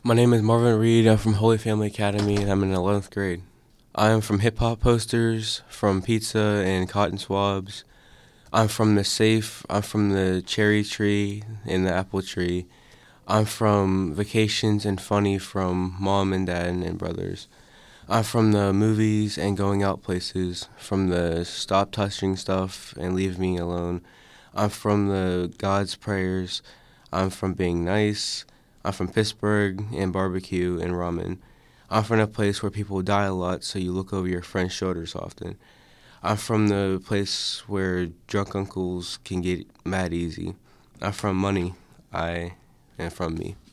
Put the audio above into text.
My name is Marvin Reed. I'm from Holy Family Academy, and I'm in 11th grade. I am from hip hop posters, from pizza and cotton swabs. I'm from the safe. I'm from the cherry tree and the apple tree. I'm from vacations and funny from mom and dad and brothers. I'm from the movies and going out places, from the stop touching stuff and leave me alone. I'm from the God's prayers. I'm from being nice. I'm from Pittsburgh and barbecue and ramen. I'm from a place where people die a lot, so you look over your friend's shoulders often. I'm from the place where drunk uncles can get mad easy. I'm from money. I am from me.